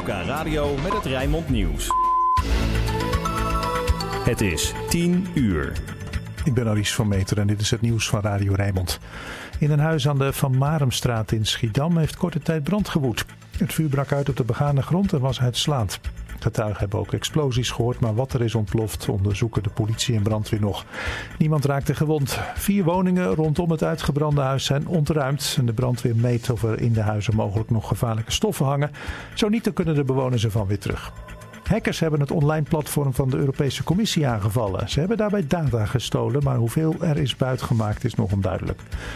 LOK Radio met het Rijnmond Nieuws. Het is 10 uur. Ik ben Aries van Meter en dit is het nieuws van Radio Rijnmond. In een huis aan de Van Maremstraat in Schiedam heeft korte tijd brand gewoed. Het vuur brak uit op de begane grond en was uitslaand. Getuigen hebben ook explosies gehoord, maar wat er is ontploft onderzoeken de politie en brandweer nog. Niemand raakte gewond. 4 woningen rondom het uitgebrande huis zijn ontruimd. En de brandweer meet of er in de huizen mogelijk nog gevaarlijke stoffen hangen. Zo niet, dan kunnen de bewoners ervan weer terug. Hackers hebben het online platform van de Europese Commissie aangevallen. Ze hebben daarbij data gestolen, maar hoeveel er is buitgemaakt is nog onduidelijk.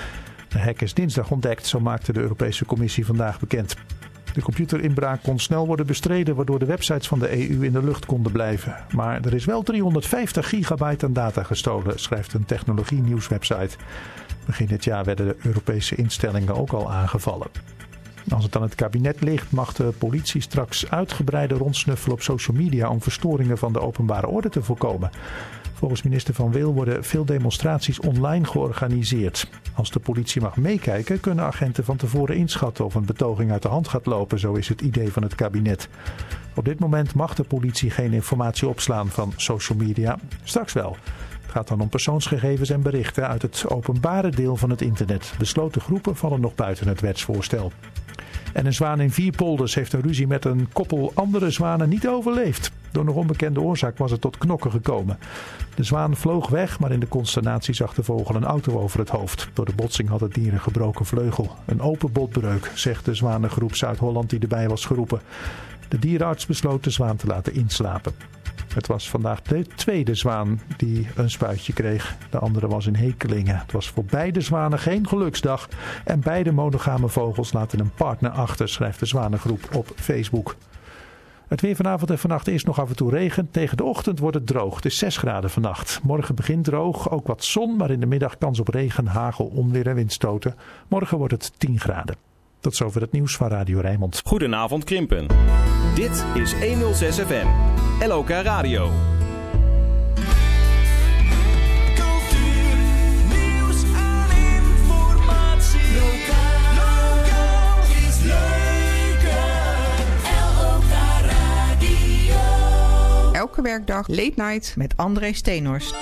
De hack is dinsdag ontdekt, zo maakte de Europese Commissie vandaag bekend. De computerinbraak kon snel worden bestreden, waardoor de websites van de EU in de lucht konden blijven. Maar er is wel 350 gigabyte aan data gestolen, schrijft een technologie-nieuwswebsite. Begin dit jaar werden de Europese instellingen ook al aangevallen. Als het aan het kabinet ligt, mag de politie straks uitgebreider rondsnuffelen op social media om verstoringen van de openbare orde te voorkomen. Volgens minister Van Wil worden veel demonstraties online georganiseerd. Als de politie mag meekijken, kunnen agenten van tevoren inschatten of een betoging uit de hand gaat lopen, zo is het idee van het kabinet. Op dit moment mag de politie geen informatie opslaan van social media, straks wel. Het gaat dan om persoonsgegevens en berichten uit het openbare deel van het internet. Besloten groepen vallen nog buiten het wetsvoorstel. En een zwaan in Vierpolders heeft een ruzie met een koppel andere zwanen niet overleefd. Door nog onbekende oorzaak was het tot knokken gekomen. De zwaan vloog weg, maar in de consternatie zag de vogel een auto over het hoofd. Door de botsing had het dier een gebroken vleugel. Een open botbreuk, zegt de zwanengroep Zuid-Holland die erbij was geroepen. De dierenarts besloot de zwaan te laten inslapen. Het was vandaag de tweede zwaan die een spuitje kreeg. De andere was in Hekelingen. Het was voor beide zwanen geen geluksdag. En beide monogame vogels laten een partner achter, schrijft de zwanengroep op Facebook. Het weer vanavond en vannacht is nog af en toe regen. Tegen de ochtend wordt het droog. Het is 6 graden vannacht. Morgen begint droog, ook wat zon, maar in de middag kans op regen, hagel, onweer en windstoten. Morgen wordt het 10 graden. Tot zover het nieuws van Radio Rijnmond. Goedenavond Krimpen. Dit is 106 FM. LOK Radio. Cultuur, nieuws en informatie. Lokaal is leuker. LOK Radio. Elke werkdag Late Night met André Steenhorst.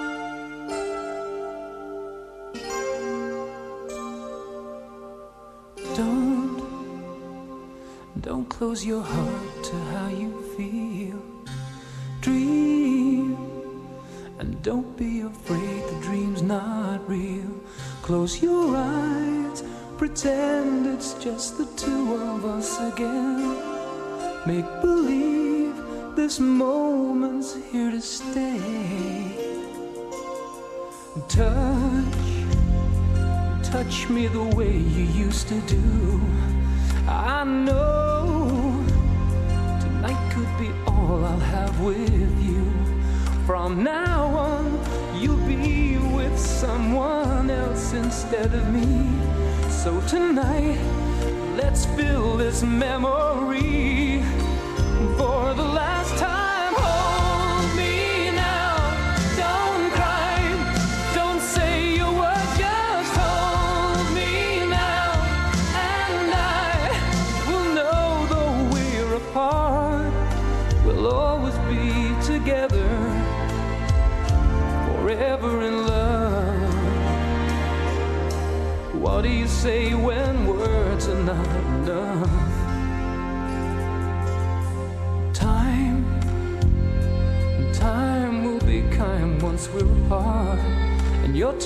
Don't close your heart to how you feel. Dream, and don't be afraid the dream's not real. Close your eyes, pretend it's just the two of us again. Make believe this moment's here to stay. Touch me the way you used to do. I know tonight could be all I'll have with you. From now on, you'll be with someone else instead of me. So tonight, let's fill this memory for the last time. Hold me now, don't cry, don't say a word, just hold me now, and I will know though we're apart, we'll always be together, forever in love. What do you say when words are not enough? Time will be kind once we're apart. And your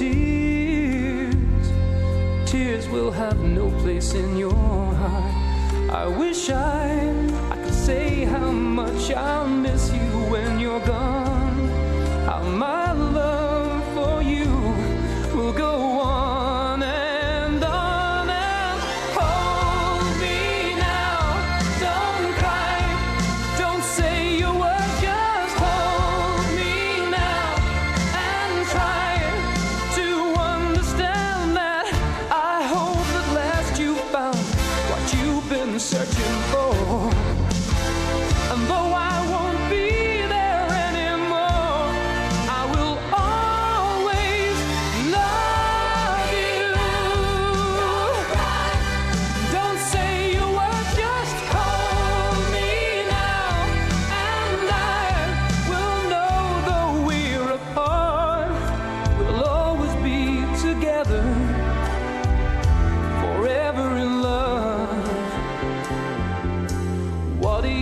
tears will have no place in your heart. I wish I could say how much I'll miss you when you're gone. How my love for you will go on and on and hold me now. Don't cry, don't say a word, just hold me now and try to understand that I hope at last you found what you've been searching for. And though I won't be there anymore,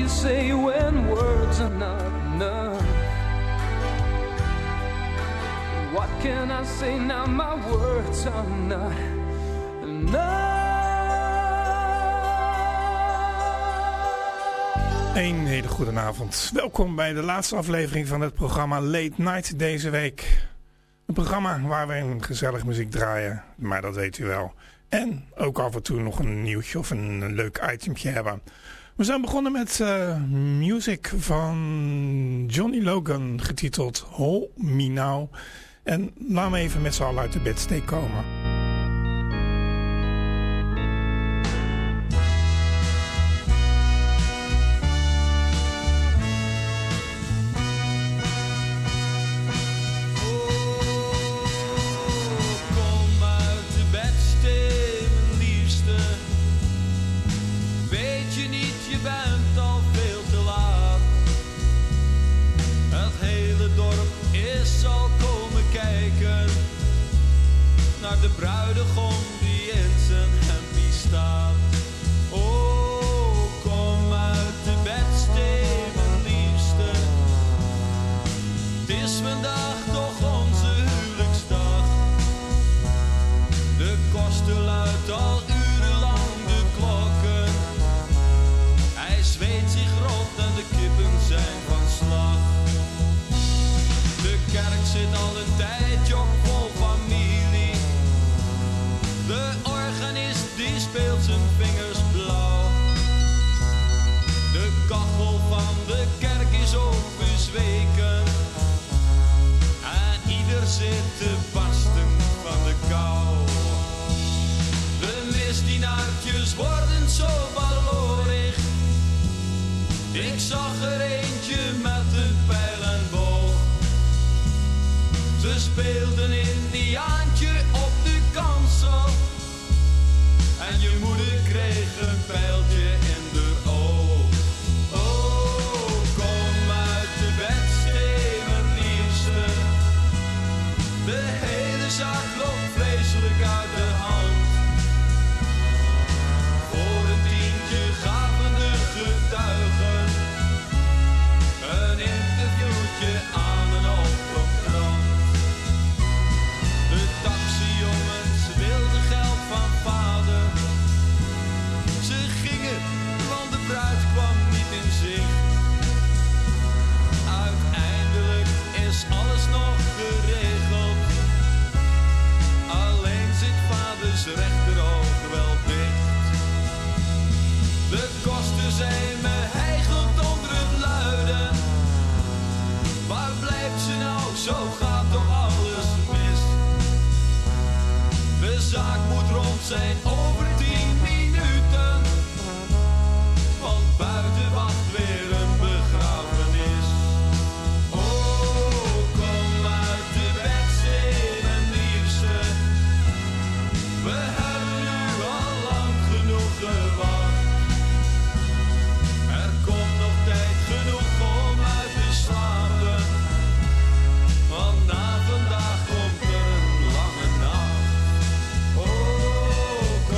to say when words are not enough? What can I say now? My words are not enough. Een hele goede avond. Welkom bij de laatste aflevering van het programma Late Night deze week. Een programma waar we een gezellig muziek draaien, maar dat weet u wel. En ook af en toe nog een nieuwtje of een leuk itempje hebben. We zijn begonnen met music van Johnny Logan, getiteld Hold Me Now. En laten we even met z'n allen uit de bedsteek komen. De bruidegom die in zijn hempie staat. Oh, kom uit de bedstee, mijn liefste. Het is vandaag toch onze huwelijksdag. De koster luidt al urenlang de klokken. Hij zweet zich rot en de kippen zijn van slag. De kerk zit al een tijdje op vol familie. De organist die speelt zijn vingers blauw. De kachel van de kerk is ook bezweken. En ieder zit te barsten van de kou. De misdienaartjes worden zo ballorig. Ik zag er eentje met een pijl en boog. Ze speelden Indiaantje op de kansel. En je moeder kreeg een pijltje in de oog. Oh, kom uit de bedstee, mijn liefste. De hele zaak loopt vreselijk uit de hand. Voor een tientje gaven de getuigen een interviewtje aan een oproepkrant. De taxijongens wilden geld van vader. Ze gingen, want de bruid kwam niet in zicht. Uiteindelijk is alles nog geregeld. Alleen zit vaders rechteroog wel dicht. De kosten zijn me hijgend onder het luiden. Waar blijft ze nou? Zo gaat toch alles mis. De zaak moet rond zijn over 10 minuten. Want buiten wacht weer een begrafenis. Oh, kom uit de bedstee, mijn liefste. We hebben nu al lang genoeg gewacht. Er komt nog tijd genoeg om uit te slapen. Want na vandaag komt er een lange nacht. Oh,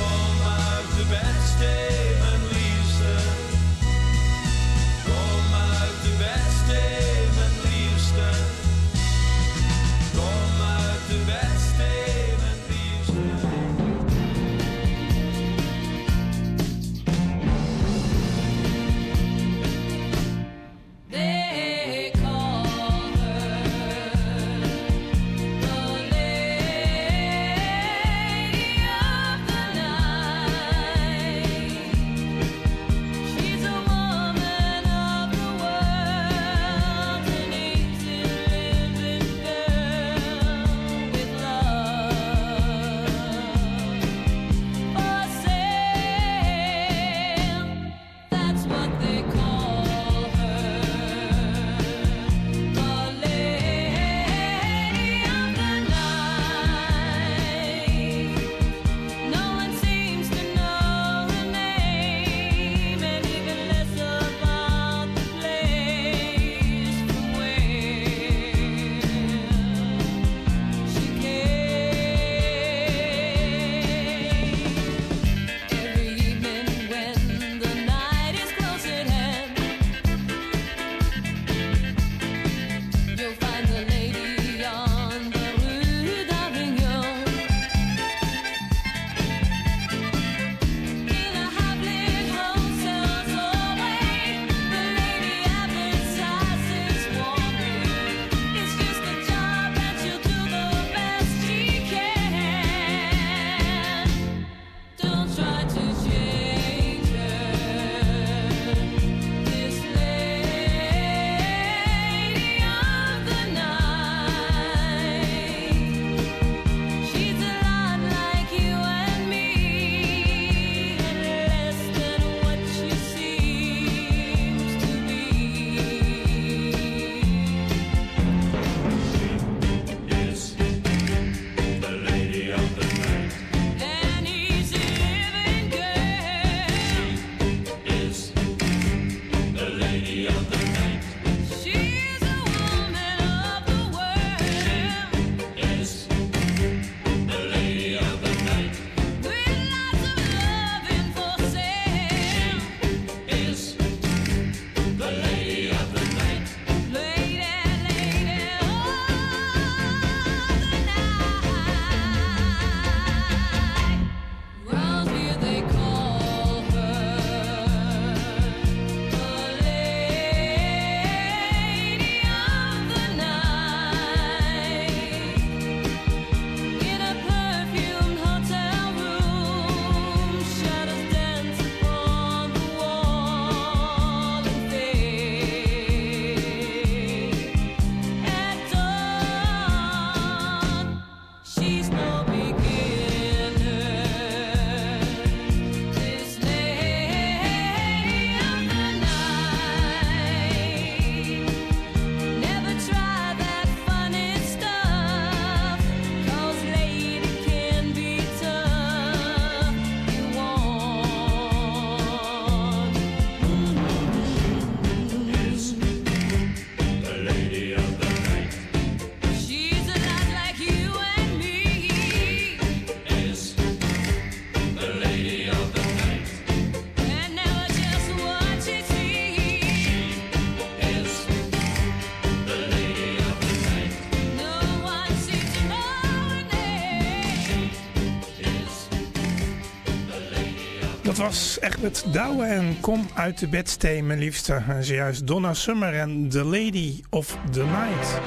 was Egbert Douwe en Kom uit de bed stee, mijn liefste. En zojuist Donna Summer en The Lady of the Night.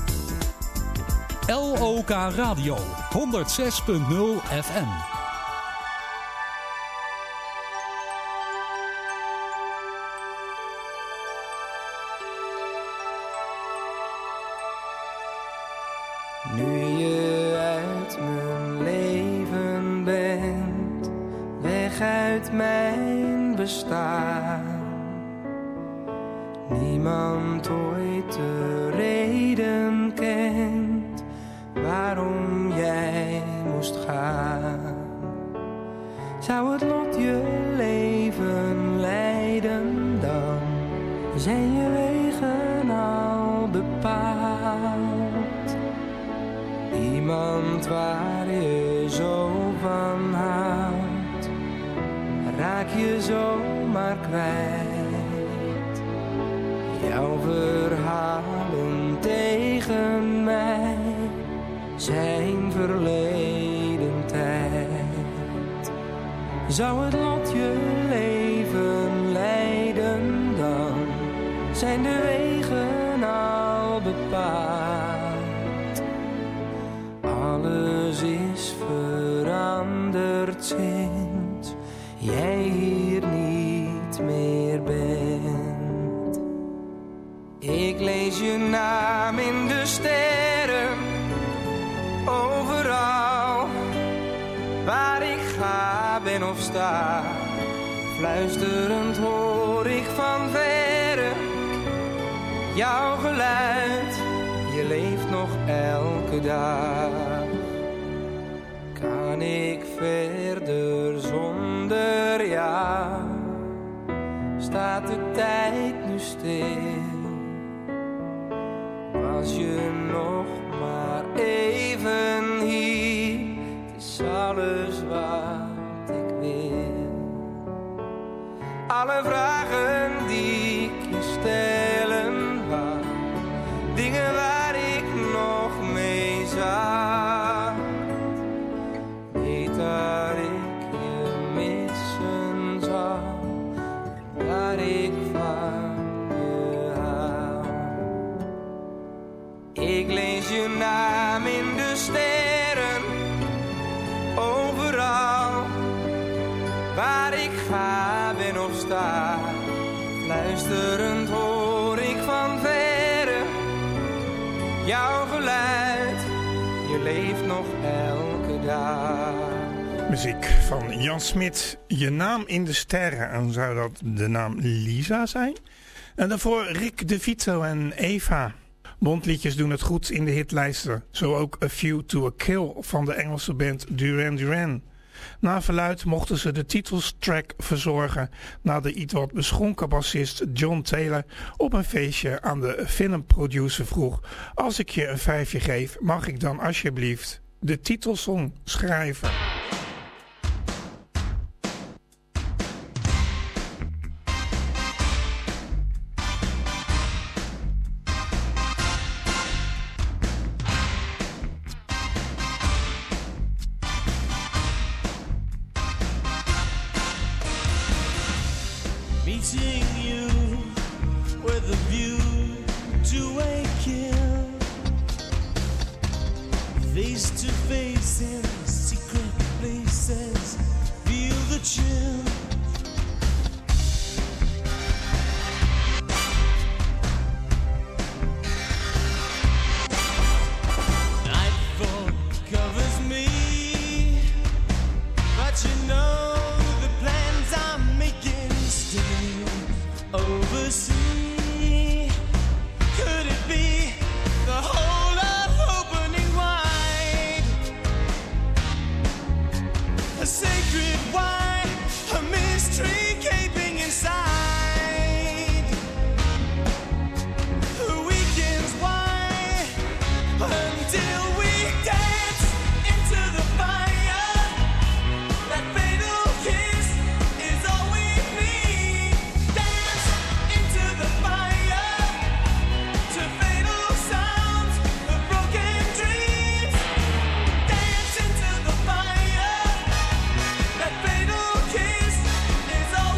LOK Radio 106.0 FM. Nu je uit mijn leven bent, weg uit mijn bestaan. Niemand ooit de reden kent waarom jij moest gaan. Zou het lot je leven leiden dan, zijn je wegen al bepaald. Iemand waar je zo van houdt, raak je zomaar kwijt. Jouw verhalen tegen mij zijn verleden tijd. Zou het lot je leven leiden dan, zijn de wegen al bepaald. Alles is veranderd sinds jij hier niet meer bent. Ik lees je naam in de sterren, overal waar ik ga ben of sta. Fluisterend hoor ik van verre jouw geluid, je leeft nog elke dag. Kan ik verder zonder jou, staat de tijd nu stil. Was je nog maar even hier, het is alles wat ik wil. Alle vragen die ik je stellen wou, dingen waar ik nog mee zat. Weet dat ik je missen zal, waar ik van je hou. Ik lees je naam in de sterren, overal waar ik ga ben of sta. Fluisterend hoor ik van verre jouw geluid, je leeft nog elke dag. Muziek van Jan Smit, je naam in de sterren. En zou dat de naam Lisa zijn? En daarvoor Rick De Vito en Eva. Bondliedjes doen het goed in de hitlijsten. Zo ook A View to a Kill van de Engelse band Duran Duran. Na verluid mochten ze de titelstrack verzorgen na de iets wat beschonken bassist John Taylor op een feestje aan de filmproducer vroeg: als ik je een 5 geef, mag ik dan alsjeblieft de titelsong schrijven? Meeting you with a view to a kill, face to face in secret places, feel the chill. Nightfall covers me, but you know oversea. Could it be the whole of opening wide? A sacred wine, a mystery gaping inside. The weekends why until we dance into the fire. That fatal kiss is all we need. The fire to fatal sounds of broken dreams. Dance into the fire. That fatal kiss is all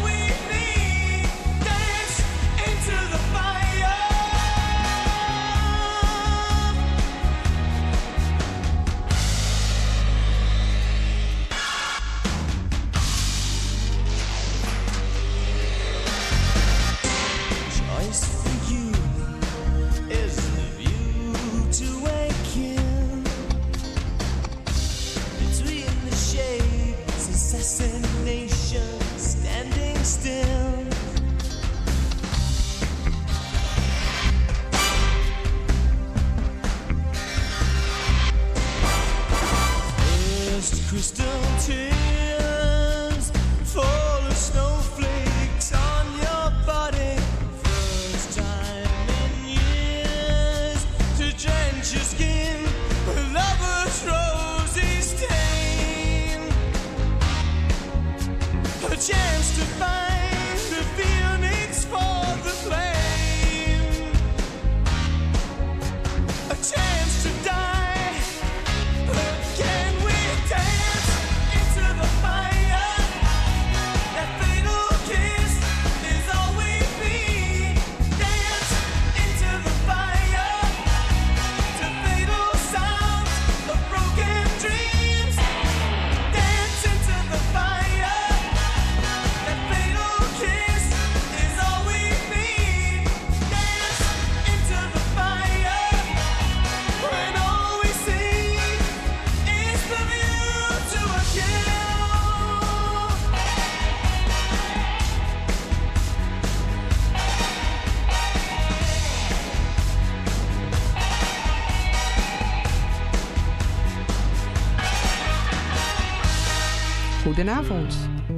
goedenavond.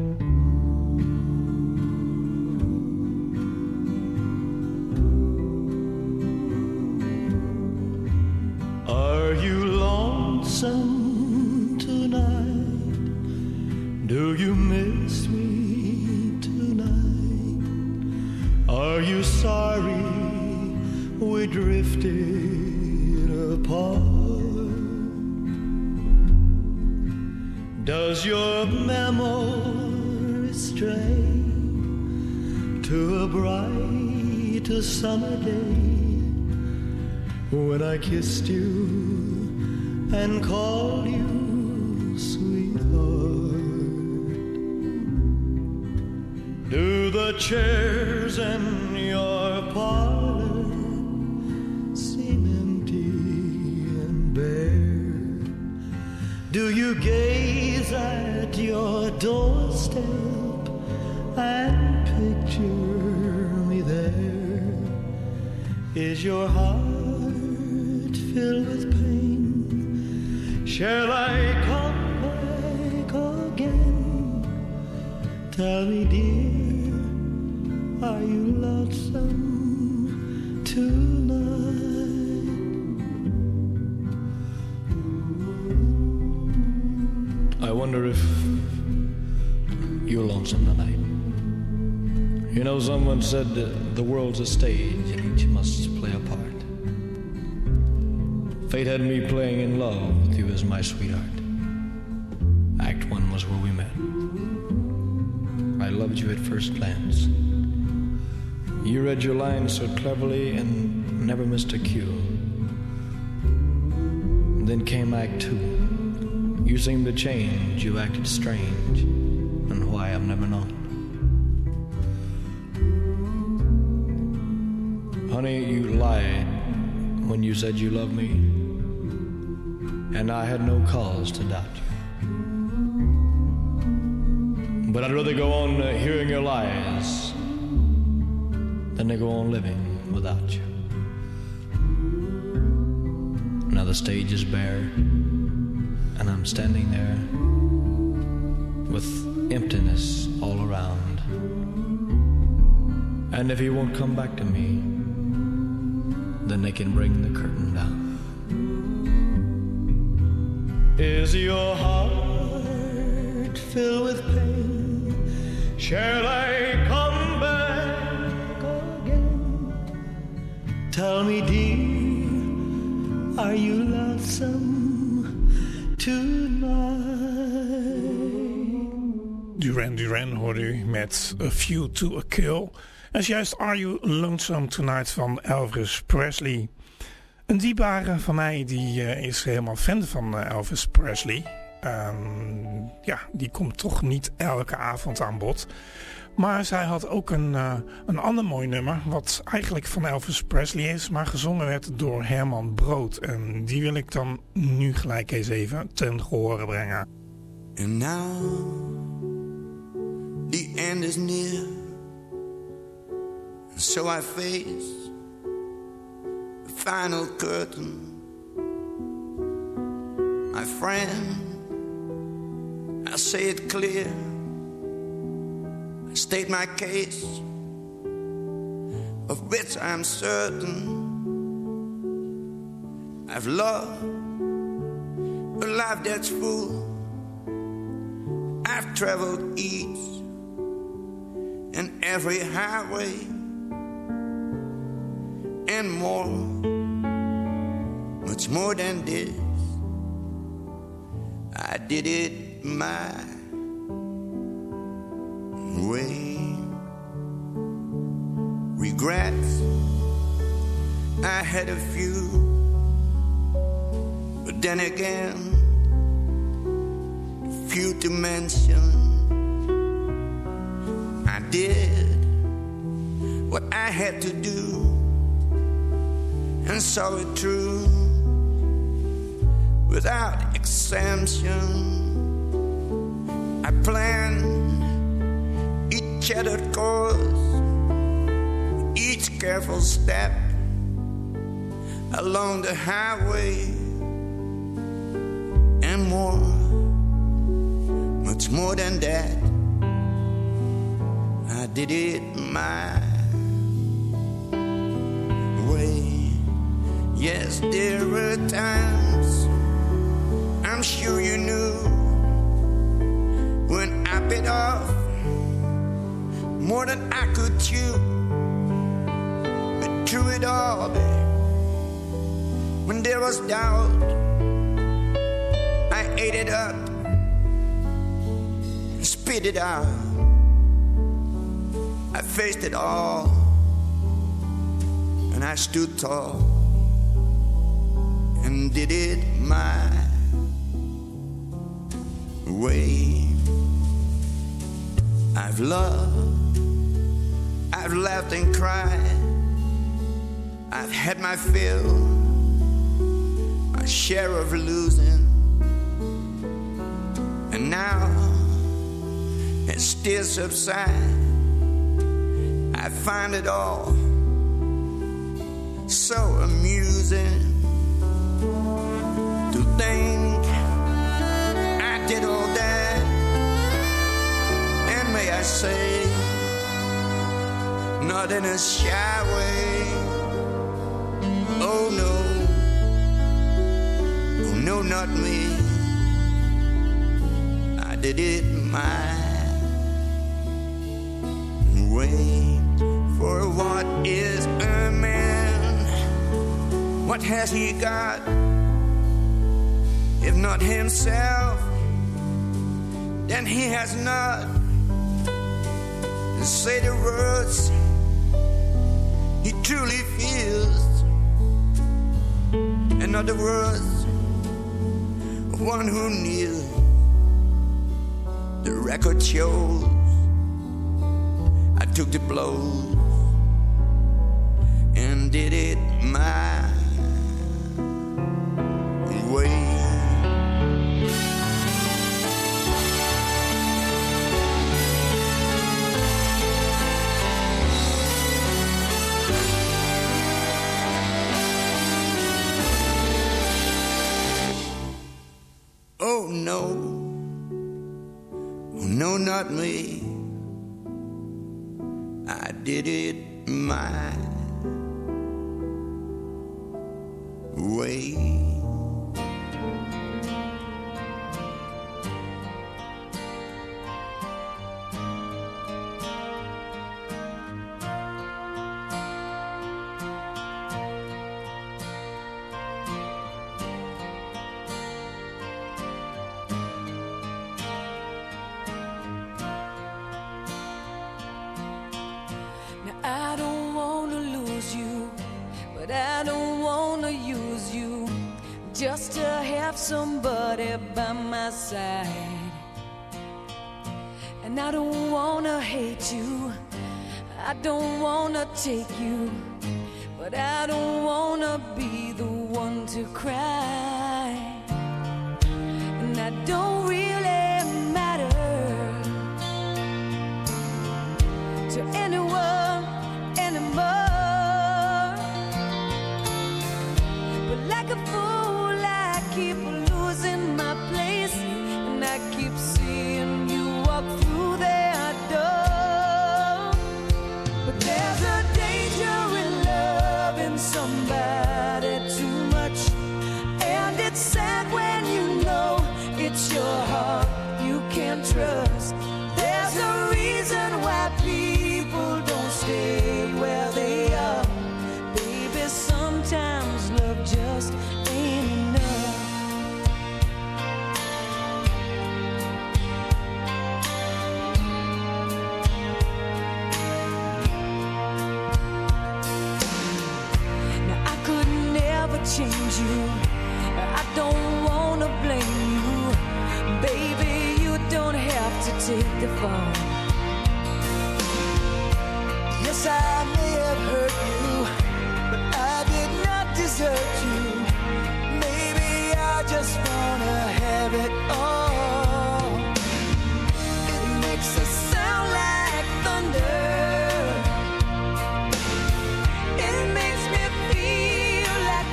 Are you lonesome tonight? Do you miss me tonight? Are you sorry we drifted apart? Does your memory stray to a bright summer day when I kissed you and called you sweetheart? Do the chairs in your parlor seem empty and bare? Do you gaze at your doorstep and picture me there? Is your heart filled with pain? Shall I come back again? Tell me, dear, are you lonesome tonight? I wonder if you're lonesome tonight. You know, someone said the world's a stage and each must play a part. Fate had me playing in love with you as my sweetheart. Act 1 was where we met. I loved you at first glance. You read your lines so cleverly and never missed a cue. Then came Act 2. You seemed to change, you acted strange, and why I've never known. Honey, you lied when you said you loved me, and I had no cause to doubt you. But I'd rather go on hearing your lies than to go on living without you. Now the stage is bare, and I'm standing there with emptiness all around. And if he won't come back to me, then they can bring the curtain down. Is your heart filled with pain? Shall I come back again? Tell me, dear, are you lonesome tonight? Duran Duran hoorde u met A View to a Kill. Dat is juist Are You Lonesome Tonight van Elvis Presley. Een dierbare van mij die is helemaal fan van Elvis Presley. Die komt toch niet elke avond aan bod. Maar zij had ook een ander mooi nummer, wat eigenlijk van Elvis Presley is, maar gezongen werd door Herman Brood. En die wil ik dan nu gelijk eens even ten gehore brengen. And now the end is near, and so I face the final curtain. My friend, I say it clear, I state my case, of which I'm certain. I've loved a life that's full. I've traveled each and every highway and more, much more than this. I did it my way. Regrets, I had a few, but then again, few to mention. I did what I had to do and saw it through without exemption. I planned each shattered course, each careful step along the highway and more, much more than that. I did it my way. Yes, there were times, I'm sure you knew, when I bit off more than I could chew. But through it all, babe, when there was doubt, I ate it up and spit it out. I faced it all and I stood tall and did it my way. I've loved, I've laughed and cried, I've had my fill, my share of losing, and now it still subsides. I find it all so amusing to think I did all that, and may I say, not in a shy way. Oh no, oh no, not me. I did it my way. For what is a man? What has he got? If not himself, then he has not. To say the words he truly feels. In other words, one who kneels. The record shows I took the blows and did it my way. Oh no, oh no, not me. I did it my way. I don't wanna lose you, but I don't wanna use you just to have somebody by my side. And I don't wanna hate you, I don't wanna take you, but I don't wanna be the one to cry. And I don't really matter to anyone anymore. But like a fool I keep losing my place, and I keep seeing you walk through their door. But there's a danger in loving somebody too much, and it's sad when you know it's your heart you can't trust. There's a reason why people don't stay where they are. Baby, sometimes love just ain't enough. Now I could never change you, I don't wanna blame you. Baby, you don't have to take the fall. Yes, I may have hurt you, but I did not desert you. Maybe I just wanna have it all. It makes us sound like thunder. It makes me feel like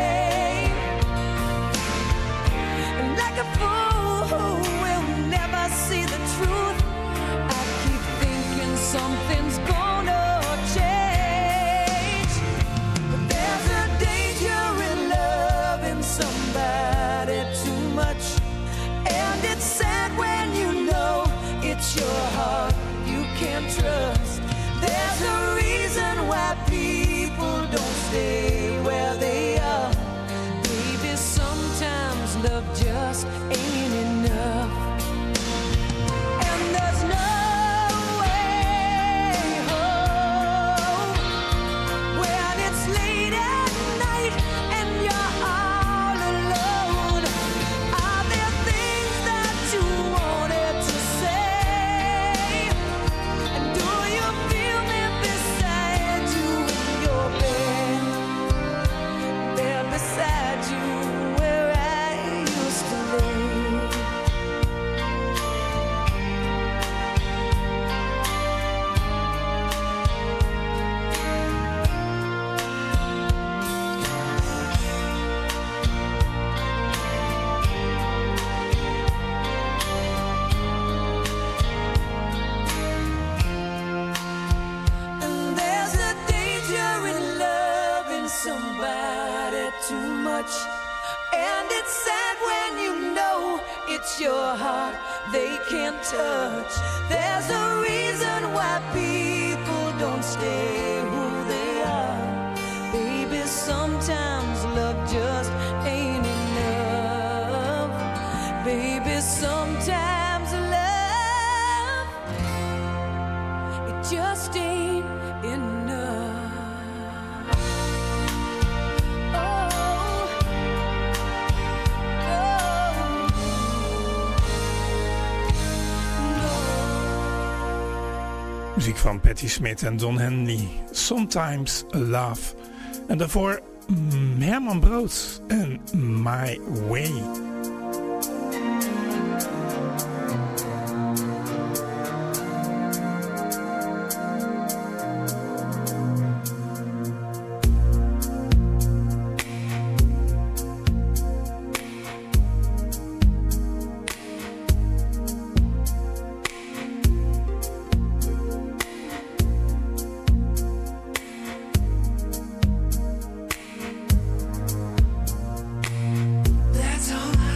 rain, and like a fool who will never something's gonna change. But there's a danger in loving somebody too much, and it's sad when you know it's your heart you can't trust. There's a reason why people don't stay where they are. Baby, sometimes love just ain't enough. And there's no way home when it's late at night and you're all alone. Are there things that you wanted to say? And do you feel me beside you in your bed? There beside you where I used to lay. And there's a danger in loving somebody too much, and it's sad when you know it's your heart they can't touch. There's a reason why people don't stay who they are. Baby, sometimes love just ain't enough. Baby, sometimes love, it just ain't enough. Oh, no. Muziek van Patti Smith en Don Henley. Sometimes Love. En daarvoor Herman Brood en My Way. That's all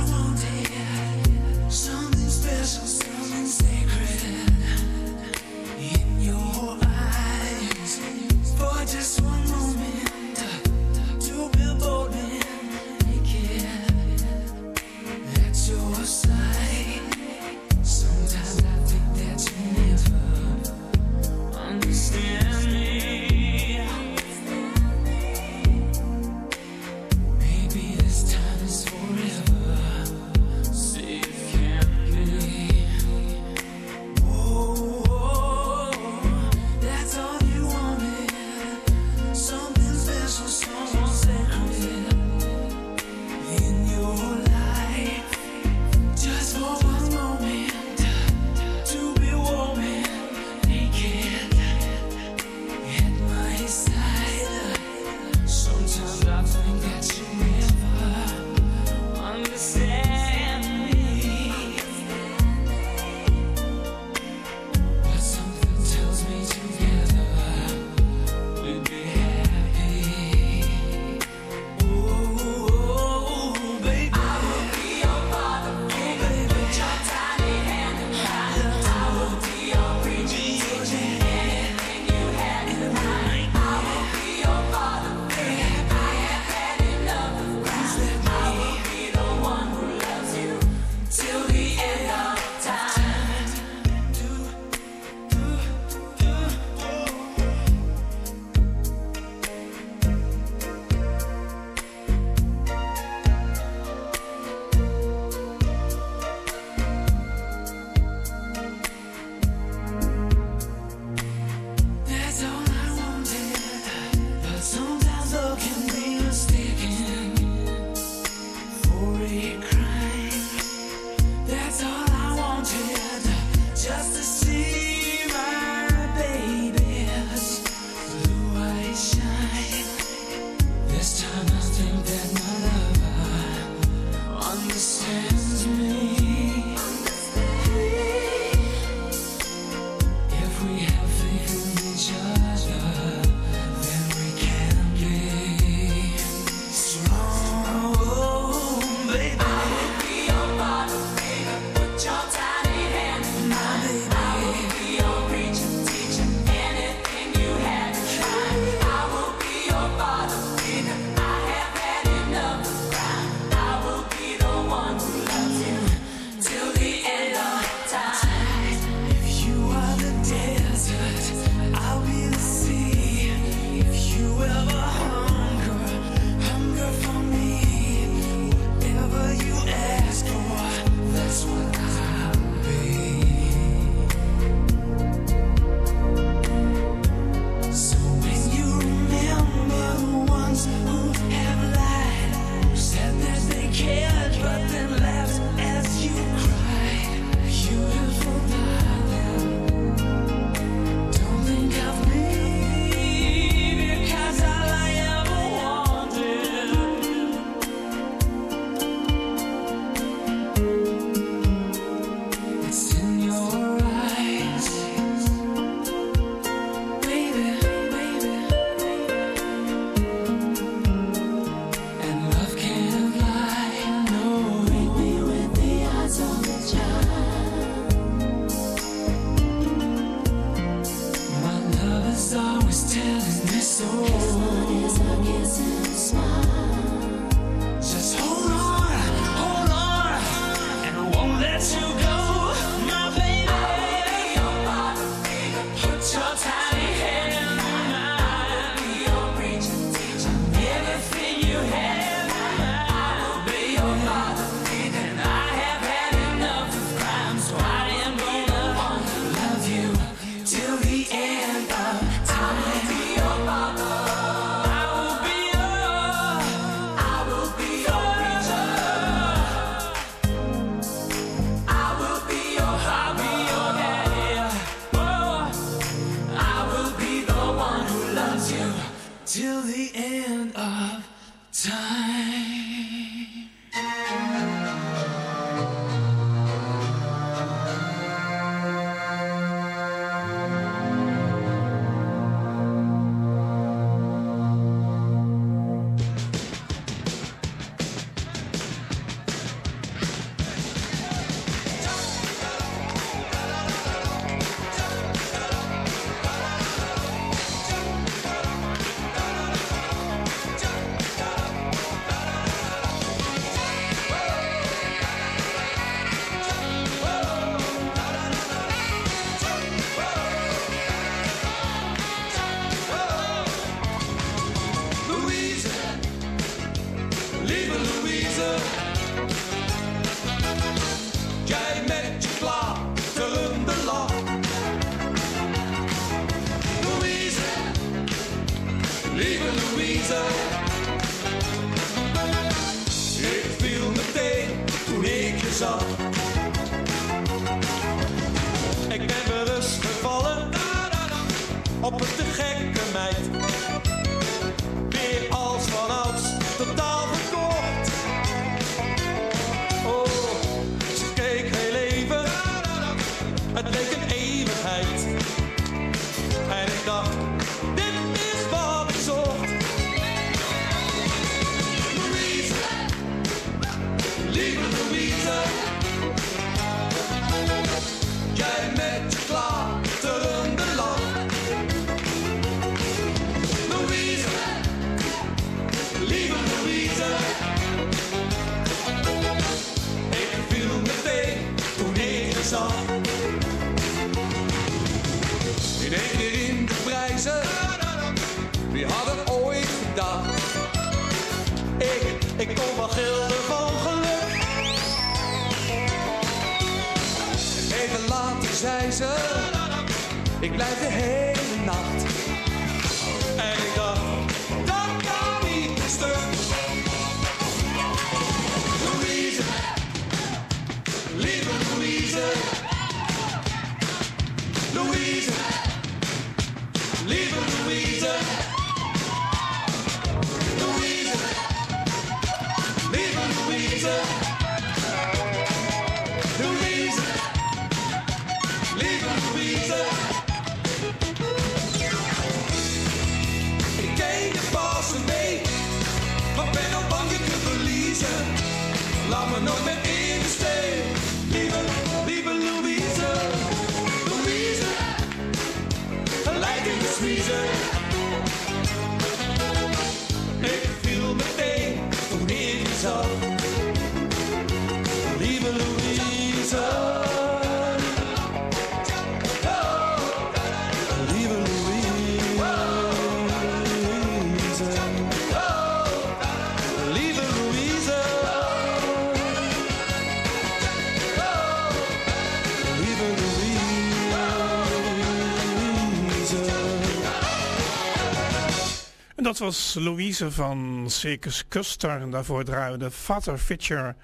Dat was Louise van Circus Custer. En daarvoor draaien we de Fatter Feature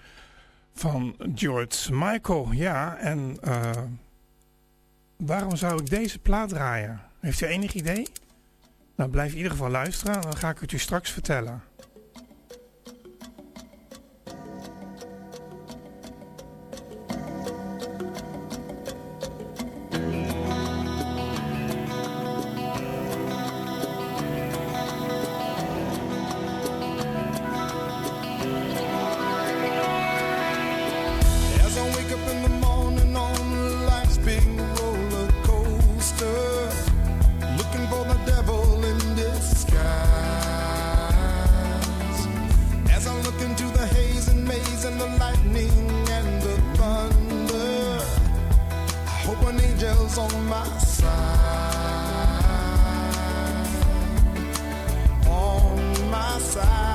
van George Michael. Ja, en waarom zou ik deze plaat draaien? Heeft u enig idee? Nou, blijf in ieder geval luisteren. Dan ga ik het u straks vertellen. Looking for the devil in disguise. was on my side, on my side.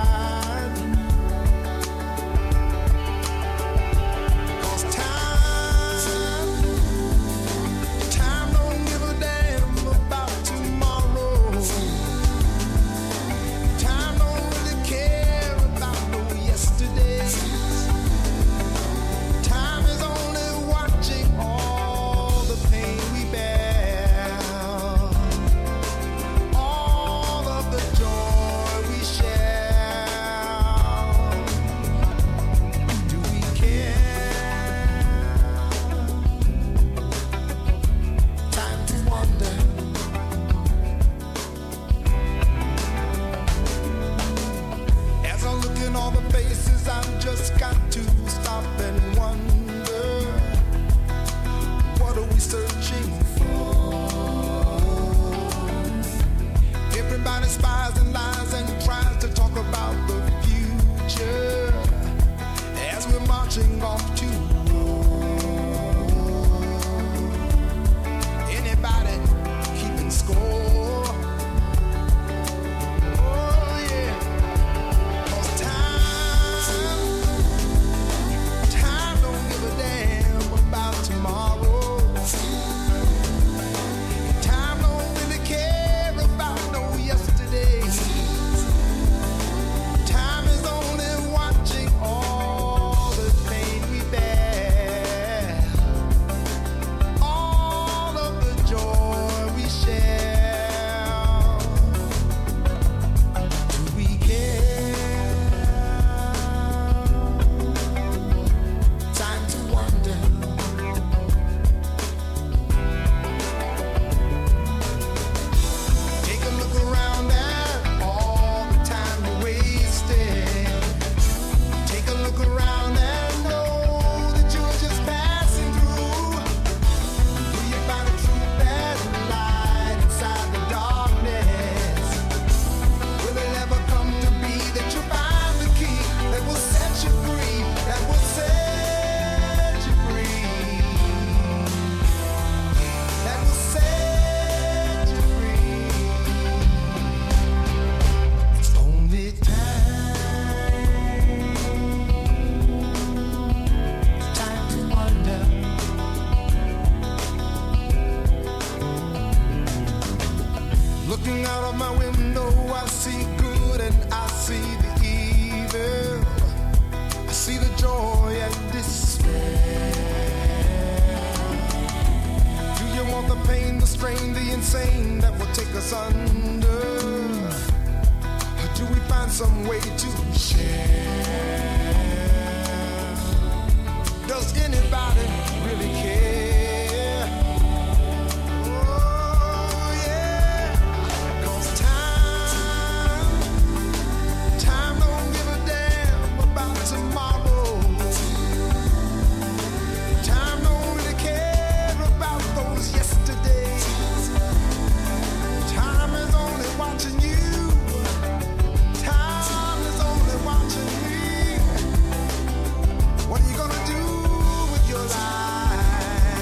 What are you gonna do with your life?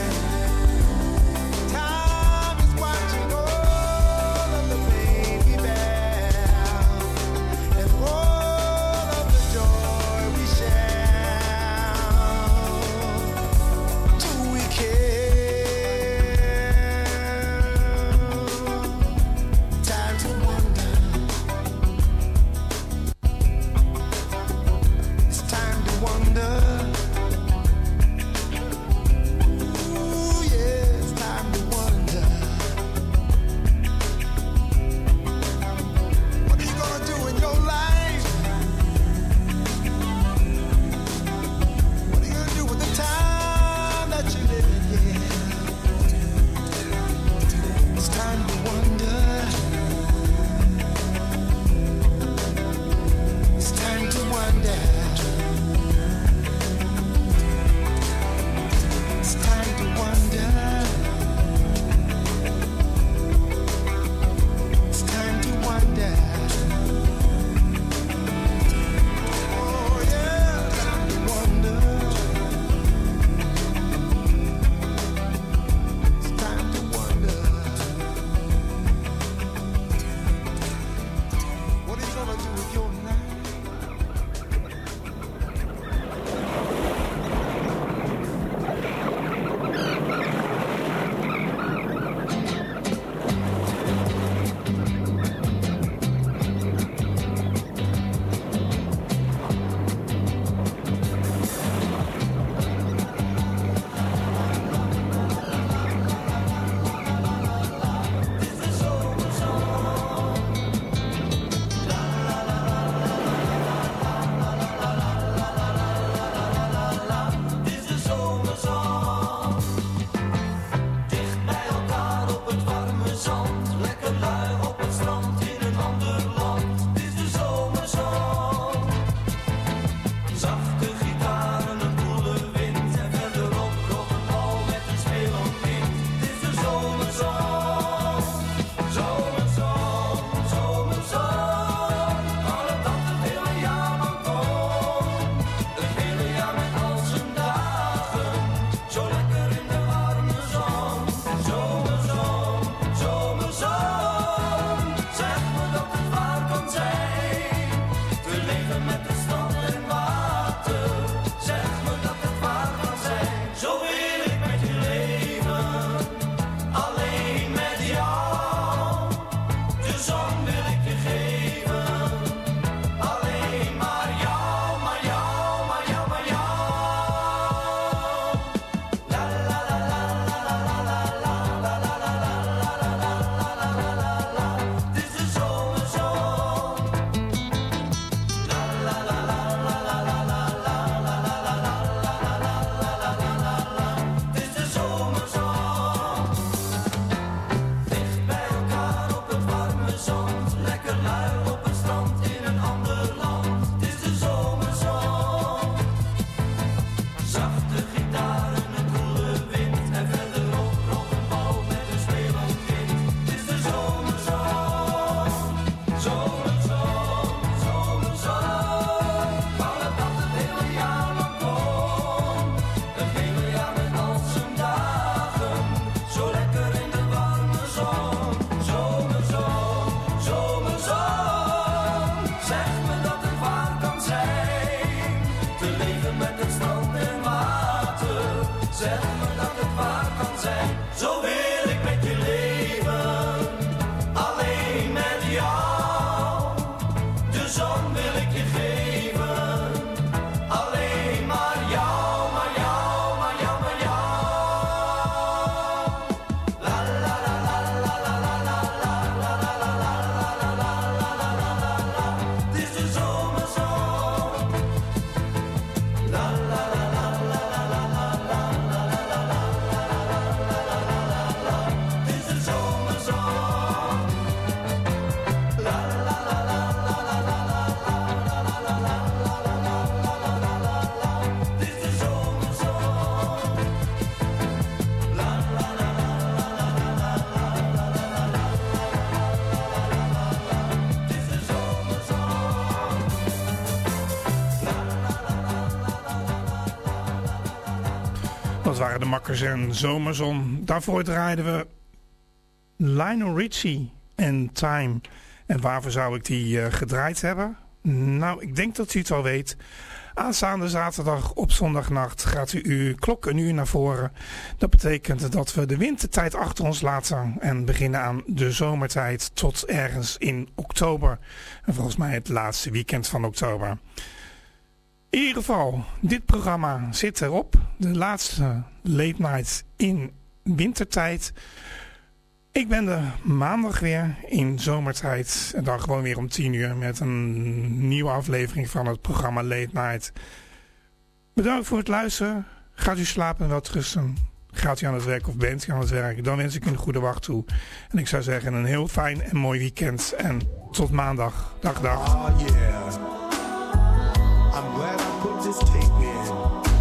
waren de Makkers en Zomerzon. Daarvoor draaiden we Lionel Richie en Time. En waarvoor zou ik die gedraaid hebben? Nou, ik denk dat u het wel weet. Aanstaande zaterdag op zondagnacht gaat uw klok een uur naar voren. Dat betekent dat we de wintertijd achter ons laten en beginnen aan de zomertijd tot ergens in oktober. En volgens mij het laatste weekend van oktober. In ieder geval, dit programma zit erop. De laatste late night in wintertijd. Ik ben er maandag weer in zomertijd. En dan gewoon weer om 10 uur met een nieuwe aflevering van het programma Late Night. Bedankt voor het luisteren. Gaat u slapen en wel rusten. Gaat u aan het werk of bent u aan het werk. Dan wens ik u een goede wacht toe. En ik zou zeggen een heel fijn en mooi weekend. En tot maandag. Dag, dag. Oh yeah. I'm glad I put this tape in.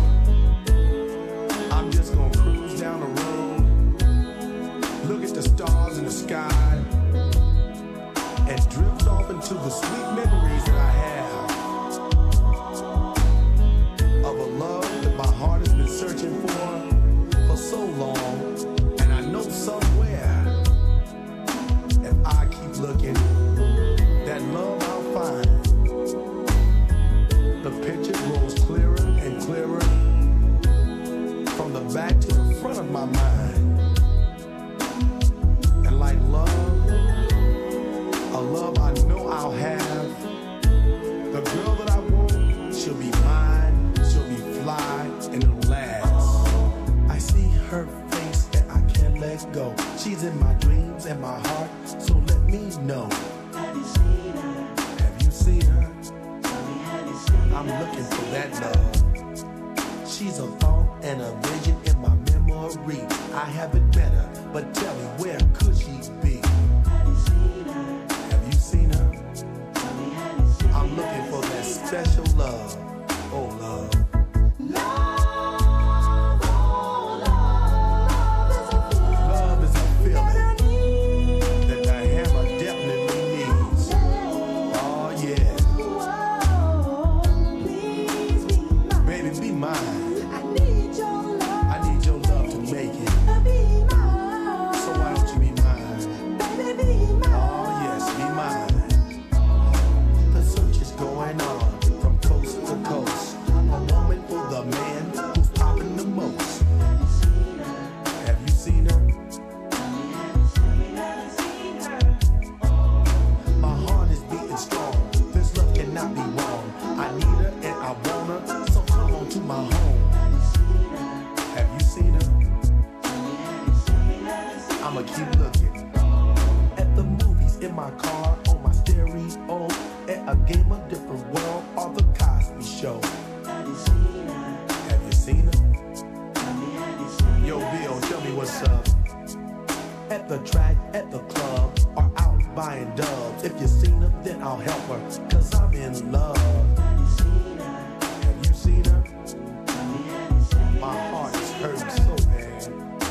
I'm just gonna cruise down the road. Look at the stars in the sky. And drift off into the sweet memories that I have. Of a love that my heart has been searching for so long. And I know somewhere, if I keep looking, that love I'll find. The picture grows clearer and clearer from the back to the front of my mind. And like love, a love I know I'll have. The girl that I want, she'll be mine, she'll be fly, and it'll last. I see her face and I can't let go. She's in my dreams and my heart, so let me know. Have you seen her? Have you seen her? I'm looking for that love. She's a thought and a vision in my memory. I haven't met her, but tell me, where could she be? Have you seen her? Have you seen her? I'm looking for that special love. Oh, love. Love is a feeling that the hammer definitely needs. Oh, yeah. Baby, be mine. I need your love to make it. So why don't you be mine? Oh yes, be mine. The search is going on from coast to coast. A woman for the man who's popping the most. Have you seen her? My heart is beating strong. This love cannot be wrong. I need her and I want her, so come on to my home. Have you seen her? I'ma keep looking. At the movies, in my car, on my stereo, at a game of different world, or the Cosby Show. Have you seen her? Have you seen her? Yo, Bill, tell me what's up. At the track, at the club, or out buying dubs. If you seen her, then I'll help her, cause I'm in love. Have you seen her? Have you seen her? My heart is hurting so bad.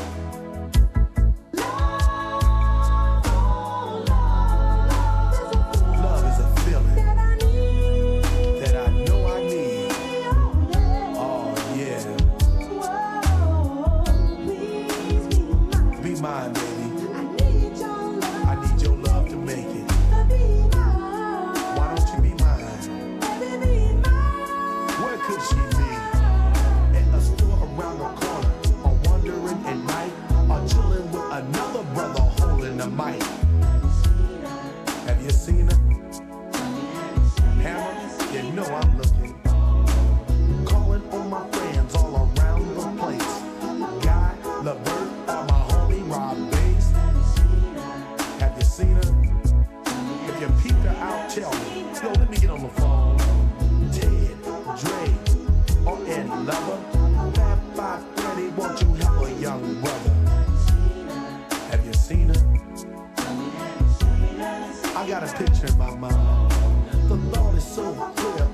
Love is a feeling that I know I need. Oh yeah. Be mine, baby. I need your love to make it. Why don't you be mine? Where could she be? At a store around the corner, or wandering at night, or chilling with another brother holding the mic. Have you seen her? Hammer, you know I'm looking. Calling on my friends all around the place. Guy, LeVert, or my homie Rob Bass. Have you seen her? If you peeped her out, tell me. Yo, let me get on the phone. Ted, Dre, or Ed Lover. Fab 530, won't you help a young brother? Have you seen her? I got a picture in my mind. The thought is so clear.